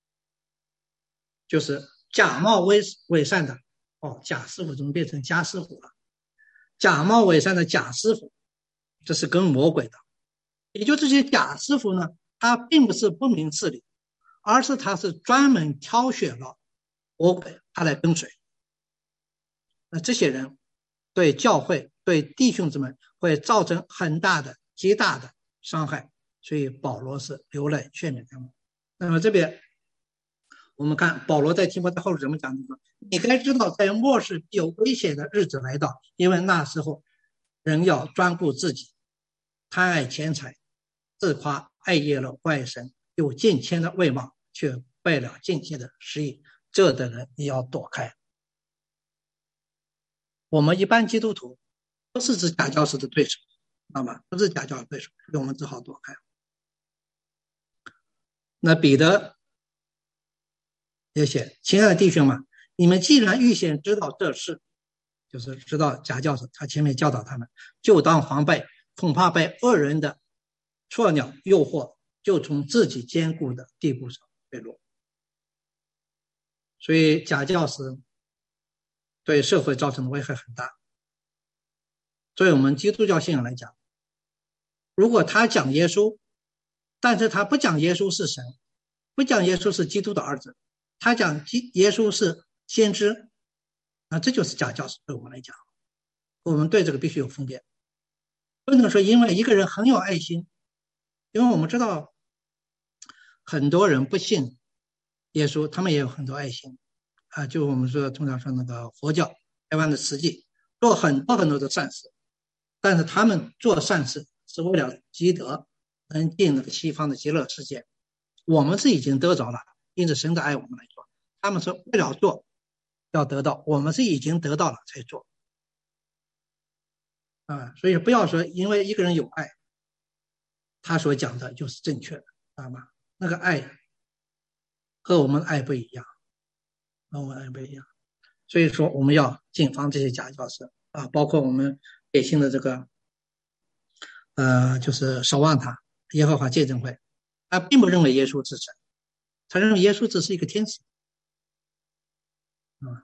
Speaker 1: 就是假冒伪伪善的哦，假师傅怎么变成假师傅了？假冒伪善的假师傅，这是跟魔鬼的。也就这些假师傅呢，他并不是不明事理，而是他是专门挑选了魔鬼，他来跟随。那这些人对教会、对弟兄姊妹会造成很大的、极大的伤害，所以保罗是流泪劝勉他们。那么这边我们看保罗在提摩太后书怎么讲的？你该知道，在末世必有危险的日子来到，因为那时候人要专顾自己，贪爱钱财， 自夸爱耶了外神，有敬谦的外貌，却败了敬虔的实意，这的人也要躲开。我们一般基督徒不是指假教师的对手，知道吗？不是假教师的对手，所以我们只好躲开。那彼得也写：亲爱的弟兄们，你们既然预先知道这事，就是知道假教师，他前面教导他们，就当防备，恐怕被恶人的错鸟诱惑，就从自己坚固的地步上坠落。所以假教师对社会造成的危害很大。对我们基督教信仰来讲，如果他讲耶稣，但是他不讲耶稣是神，不讲耶稣是基督的儿子，他讲耶稣是先知，那这就是假教师。对我们来讲，我们对这个必须有分辨，不能说因为一个人很有爱心，因为我们知道很多人不信耶稣，他们也有很多爱心啊，就我们说通常说那个佛教台湾的慈济做很多很多的善事，但是他们做善事是为了积德，能进那个西方的极乐世界。我们是已经得着了，因此神的爱我们来做，他们是为了做要得到，我们是已经得到了才做啊。所以不要说因为一个人有爱，他所讲的就是正确的，知道吗？那个爱和我们的爱不一样，和我们的爱不一样。所以说我们要谨防这些假教师啊，包括我们典型的这个呃，就是守望他耶和华见证会，他并不认为耶稣是神，他认为耶稣只是一个天使啊。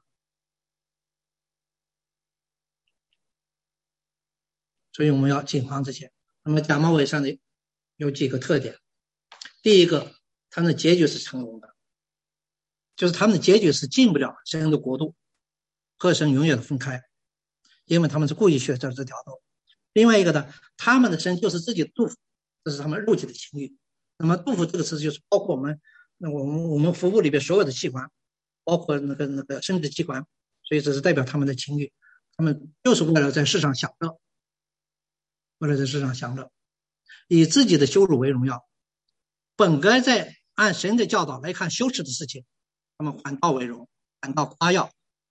Speaker 1: 所以我们要谨防这些。那么假冒伪善的有几个特点，第一个，他们的结局是成功的，就是他们的结局是进不了神的国度，和神永远的分开，因为他们是故意选择这条路。另外一个呢，他们的神就是自己的肚腹，这是他们肉体的情欲。那么肚腹这个词就是包括我们我们我们腹部里边所有的器官，包括那个那个生殖器官，所以这是代表他们的情欲，他们就是为了在世上享乐，为了在世上享乐，以自己的羞辱为荣耀。本该在按神的教导来看羞耻的事情，他们反倒为荣，反倒夸耀，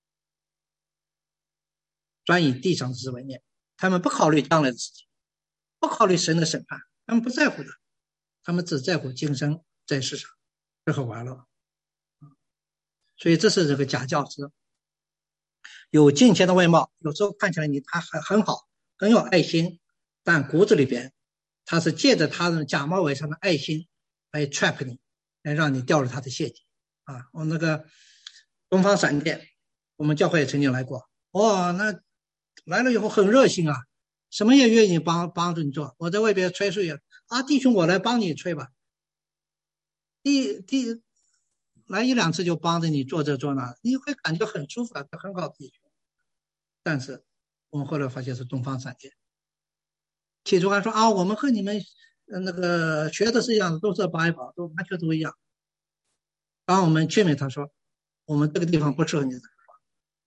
Speaker 1: 专以地上的事为念。他们不考虑将来的事情，不考虑神的审判，他们不在乎的，他们只在乎今生在世上吃喝玩乐。所以这是这个假教师，有敬虔的外貌，有时候看起来你他很很好，很有爱心，但骨子里边他是借着他的假冒伪善的爱心来 trap 你，来让你掉入他的陷阱啊。我那个东方闪电，我们教会也曾经来过，哇，那来了以后很热心啊，什么也愿意帮帮助你做。我在外边吹水啊，弟兄我来帮你吹吧，第第来一两次就帮着你做这做那，你会感觉很舒服啊，很好弟兄。但是我们后来发现是东方闪电，起初还说啊，我们和你们那个学的是一样的，都是八一宝，都完全都一样。当我们劝勉他说，我们这个地方不适合你的地方，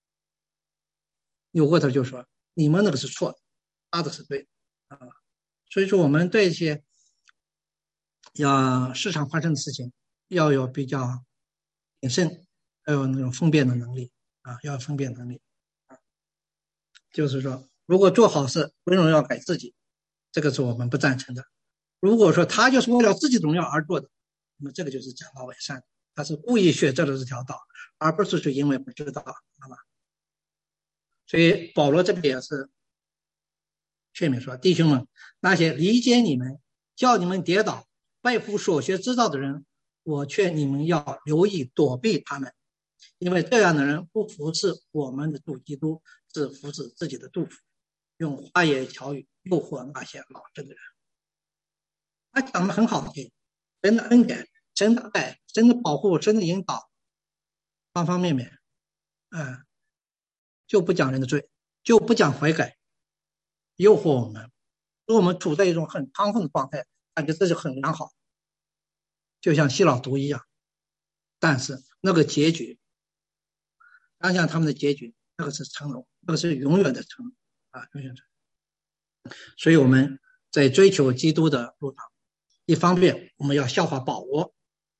Speaker 1: 扭过头就说你们那个是错的，他的是对的啊。所以说我们对一些要市场发生的事情要有比较谨慎，要有那种分辨的能力啊，要有分辨能力啊。就是说，如果做好事为荣耀给自己，这个是我们不赞成的。如果说他就是为了自己荣耀而做的，那么这个就是假冒伪善，他是故意选择了这条道，而不是说因为不知道，好吧？所以保罗这边也是劝勉说，弟兄们，那些离间你们、叫你们跌倒、背负所学之道的人，我劝你们要留意躲避他们，因为这样的人不服侍我们的主基督，只服侍自己的肚腹，用花言巧语诱惑那些老实的人。他讲的很好听，神的恩典、神的爱、神的保护、神的引导，方方面面，嗯，就不讲人的罪，就不讲悔改，诱惑我们，使我们处在一种很亢奋的状态，感觉这就很良好，就像吸了毒一样。但是那个结局，想想他们的结局，那个是成龙，那个是永远的成龙啊，永远的。所以我们在追求基督的路上， 一方面我们要效法保罗，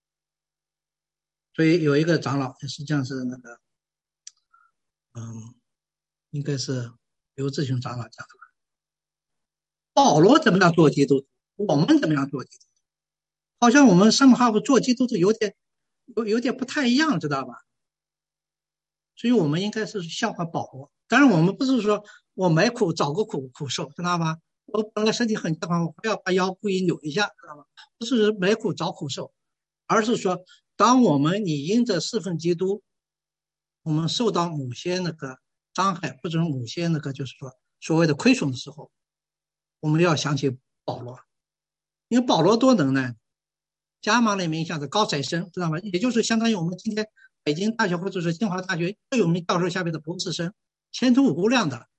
Speaker 1: 所以有一个长老，实际上是那个，嗯，应该是刘志雄长老讲的。保罗怎么样做基督徒，我们怎么样做基督徒？好像我们圣哈夫做基督徒有点有有点不太一样，知道吧？所以我们应该是效法保罗。当然，我们不是说我买苦找个苦苦受，知道吗？我本来身体很健康，我还要把腰故意扭一下，知道吗？不是买苦找苦受，而是说，当我们你因着侍奉基督，我们受到某些那个伤害，或者某些那个就是说所谓的亏损的时候，我们要想起保罗，因为保罗多能耐，加马列名下的高材生，知道吗？也就是相当于我们今天北京大学或者是清华大学最有名教授下面的博士生，前途无量的。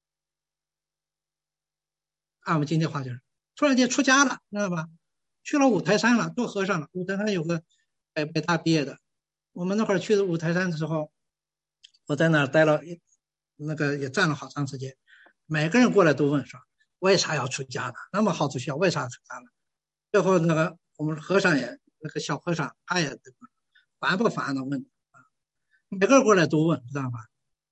Speaker 1: 按我们今天话就是，突然间出家了，知道吧？去了五台山了，做和尚了。五台山有个北北大毕业的，我们那会儿去五台山的时候，我在那儿待了一那个也站了好长时间，每个人过来都问说，为啥要出家呢？那么好的学校，为啥出家呢？最后那个我们和尚也那个小和尚，他也烦不烦的问，每个人过来都问，知道吧？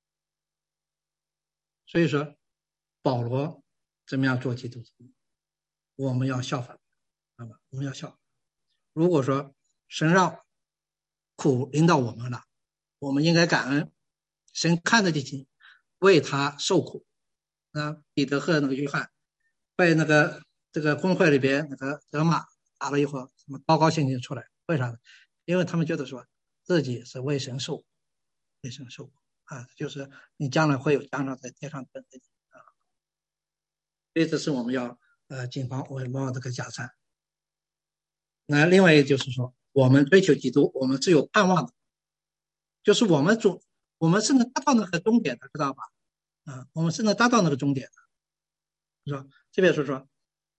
Speaker 1: 所以说，保罗怎么样做基督徒，我们要效仿，知道吧？我们要效仿。如果说神让苦临到我们了，我们应该感恩，神看得起，为他受苦。那彼得和那个约翰被那个这个公会里边那个责骂打了一会儿，什么高高兴兴出来，为啥呢？因为他们觉得说自己是为神受苦，为神受苦啊，就是你将来会有奖赏在天上等着你啊。所以这是我们要呃谨防伪冒这个假善。那另外一个就是说，我们追求基督，我们是有盼望的，就是我们主，我们是能达到那个终点的，知道吧？啊，我们是能达到那个终点的，是吧？这边说说，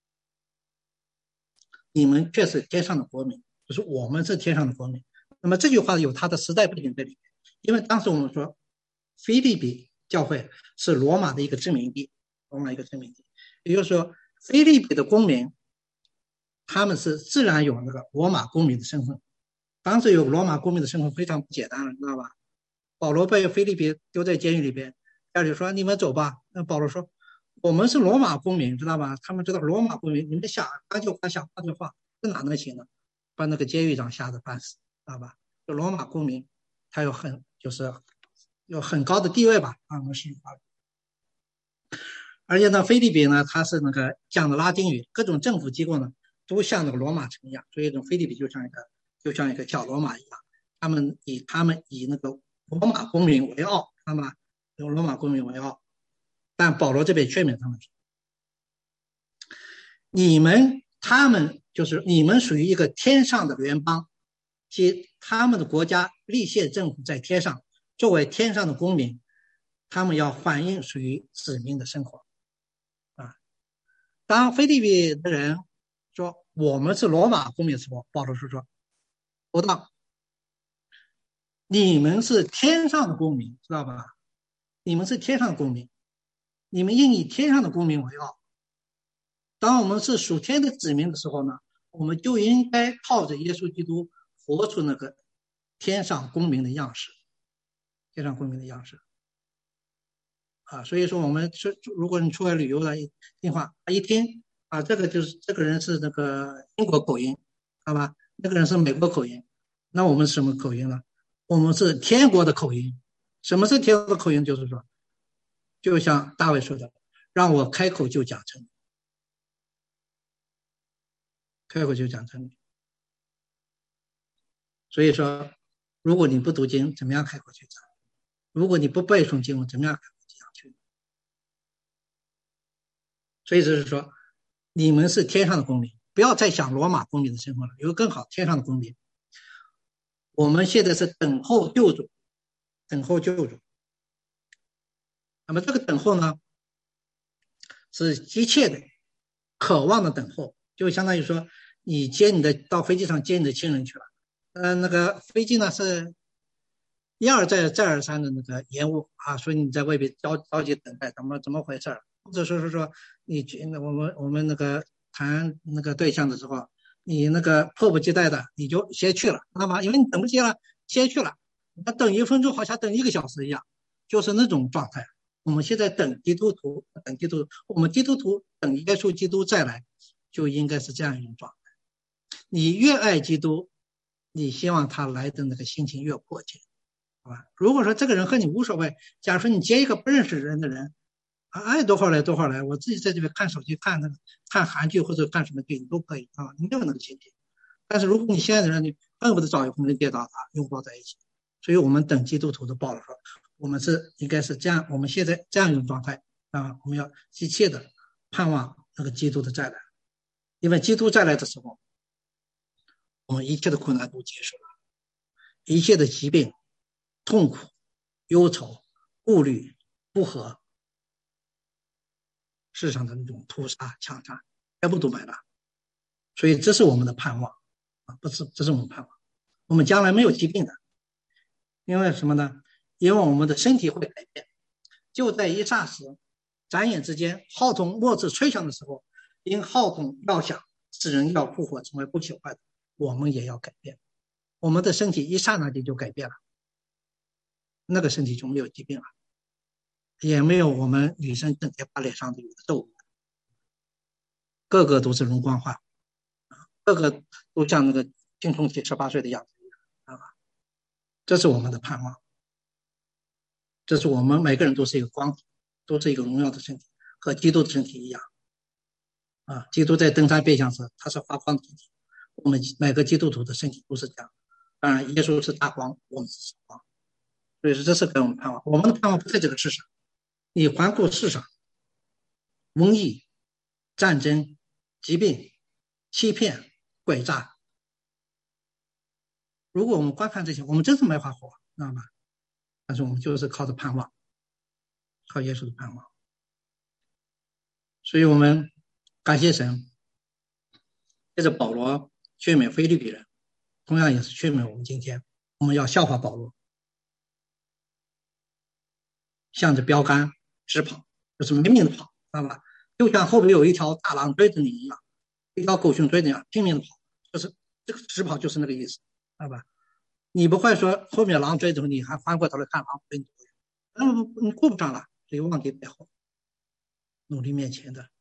Speaker 1: 你们却是天上的国民，就是我们是天上的国民。那么这句话有它的时代背景在里面，因为当时我们说，腓立比教会是罗马的一个殖民地，罗马一个殖民地，也就是说，腓立比的公民，他们是自然有那个罗马公民的身份。当时有罗马公民的身份非常不简单了，知道吧？保罗被腓立比丢在监狱里边，家里说你们走吧。那保罗说我们是罗马公民，知道吧？他们知道罗马公民，你们想他就话想画就画，这哪能行呢？把那个监狱长吓得半死，知道吧？就罗马公民，他有很就是有很高的地位吧，啊，我们是而且呢，菲律宾呢，它是那个讲的拉丁语，各种政府机构呢都像那个罗马城一样，所以这种菲律宾就像一个就像一个小罗马一样，他们以他们以那个罗马公民为傲，知道吗？用罗马公民为傲。但保罗这边劝勉他们说，你们他们就是你们属于一个天上的联邦，即他们的国家立宪政府在天上，作为天上的公民，他们要反映属于子民的生活啊。当菲律宾的人说我们是罗马公民的时候，保罗是说不当，你们是天上的公民，知道吧？你们是天上的公民，你们应以天上的公民为傲。当我们是属天的子民的时候呢，我们就应该靠着耶稣基督活出那个天上公民的样式，天上公民的样式啊。所以说，我们是如果你出来旅游了，听话一听啊，这个就是这个人是那个英国口音，好吧？那个人是美国口音，那我们什么口音呢？我们是天国的口音。什么是天国的口音？就是说，就像大卫说的，让我开口就讲真理。开口就讲真理。所以说，如果你不读经，怎么样开口去讲？如果你不背诵经文，怎么样开口去讲去？所以就是说，你们是天上的公民，不要再想罗马公民的身份了，有个更好天上的公民。我们现在是等候救主，等候救主。那么这个等候呢，是急切的、渴望的等候，就相当于说，你接你的到飞机上接你的亲人去了。呃，那个飞机呢是一而再再而三的那个延误啊，所以你在外边着着急等待，怎么怎么回事？或者说是说你我们我们那个谈那个对象的时候， 你那个迫不及待的你就先去了，知道吗？因为你等不及了，先去了，那等一分钟好像等一个小时一样，就是那种状态。我们现在等基督徒，等基督徒，我们基督徒等耶稣基督再来，就应该是这样一种状态。你越爱基督，你希望他来的那个心情越迫切，好吧？如果说这个人和你无所谓，假如说你接一个不认识人的人，爱多会儿来多会儿来，我自己在这边看手机、看那个看韩剧或者看什么剧，你都可以啊，你没有那个心情。但是如果你现在的人，你恨不得早一分钟见到他，拥抱在一起。所以我们等基督徒的报了说，我们是应该是这样，我们现在这样一种状态啊，我们要急切的盼望那个基督的再来，因为基督再来的时候，我们一切的困难都结束了，一切的疾病、痛苦、忧愁、顾虑、不和，世上的那种屠杀、枪杀，全部都没了。所以这是我们的盼望啊，不是，这是我们盼望。我们将来没有疾病的，因为什么呢？因为我们的身体会改变，就在一霎时、转眼之间，号筒末次吹响的时候，因号筒要响，使人要复活，成为不朽坏的，我们也要改变。我们的身体一刹那间就改变了，那个身体就没有疾病了，也没有我们女生整天把脸上的有皱纹，个个都是容光焕发，个个都像那个青春期十八岁的样子一样啊！这是我们的盼望，这是我们每个人都是一个光体，都是一个荣耀的身体，和基督的身体一样啊！基督在登山变相时，他是发光的身体，我们每个基督徒的身体都是这样。当然，耶稣是大光，我们是小光，所以说这是给我们盼望。我们的盼望不在这个世上，你环顾世上，瘟疫、战争、疾病、欺骗、诡诈，如果我们观看这些，我们真是没法活，知道吗？但是我们就是靠着盼望，靠耶稣的盼望。所以我们感谢神，接着保罗劝勉腓立比人，同样也是劝勉我们今天，我们要效法保罗，向着标杆直跑，就是拼命的跑，知道吧？就像后面有一条大狼追着你一样，一条狗熊追着你一样，拼命的跑，就是这个直跑就是那个意思，知道吧？你不会说后面狼追着你还翻过头来看狼追你，那么你顾不上了，所以忘记背后，努力面前的。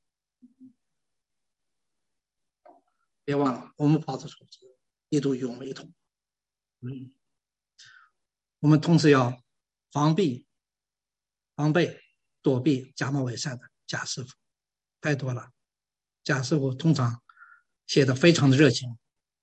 Speaker 1: 别忘了，我们跑的时候，基督与我们一同。嗯，我们同时要防避、防备、躲避假冒伪善的假师傅，太多了。假师傅通常写的非常的热情，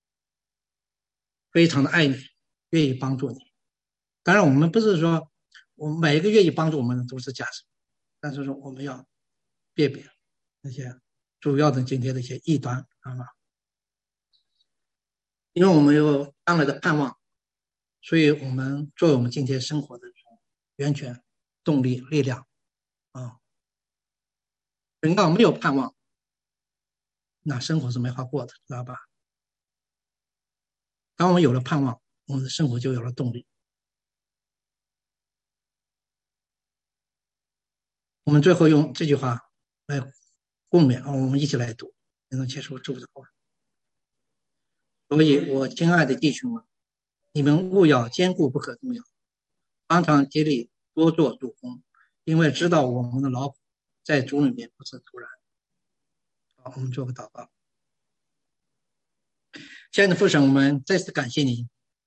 Speaker 1: 非常的爱你，愿意帮助你。当然，我们不是说我们每一个愿意帮助我们的都是假师傅，但是说我们要辨别那些主要的今天的一些异端啊，因为我们有将来的盼望，所以我们作为我们今天生活的源泉、动力、力量啊。人要没有盼望，那生活是没法过的，知道吧？当我们有了盼望，我们的生活就有了动力。我们最后用这句话来共勉，我们一起来读，能结束主的话。所以，我亲爱的弟兄们，你们务要坚固不可动摇，常常竭力多做主工，因为知道我们的劳苦在主里面不是突然。好，我们做个祷告。亲爱的父神，我们再次感谢你，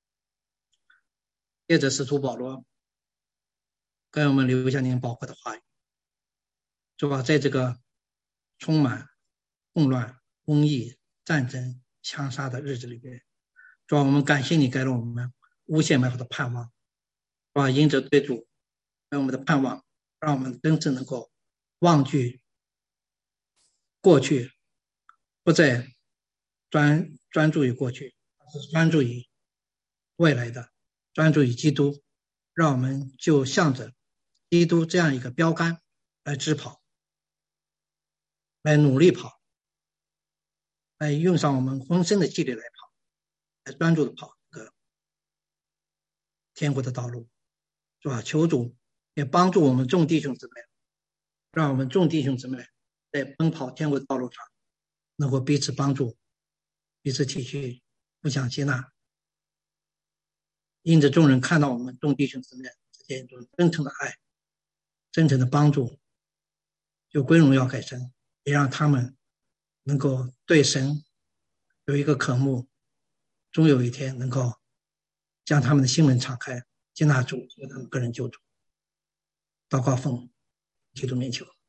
Speaker 1: 借着使徒保罗给我们留下您宝贵的话语，主啊，在这个充满混乱、瘟疫、战争、枪杀的日子里边，主啊，我们感谢你给了我们无限美好的盼望，主啊，因着对主给我们的盼望，让我们真正能够忘记过去，不再专专注于过去，而是专注于未来的，专注于基督，让我们就向着基督这样一个标杆来直跑，来努力跑，来用上我们浑身的气力来跑，来专注的跑这个天国的道路，是吧？求主也帮助我们众弟兄姊妹，让我们众弟兄姊妹在奔跑天国的道路上能够彼此帮助， 彼此体恤，互相接纳。因着众人看到我们众弟兄姊妹之间一种真诚的爱、真诚的帮助，就归荣耀给神，也让他们能够对神有一个渴慕，终有一天能够将他们的心门敞开，接纳主，为他们个人救主。祷告奉基督名求。